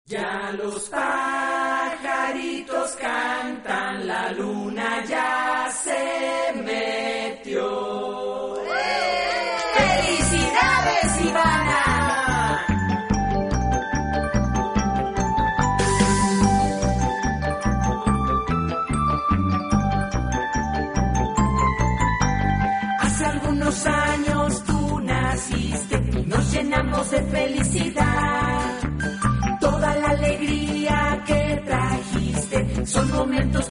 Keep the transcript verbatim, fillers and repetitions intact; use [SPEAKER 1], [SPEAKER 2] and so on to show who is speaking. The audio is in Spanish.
[SPEAKER 1] Ya los pajaritos cantan, la luna ya se metió. ¡Felicidades, Ivana! Hace algunos años tú naciste y nos llenamos de felicidad. Toda la alegría que trajiste son momentos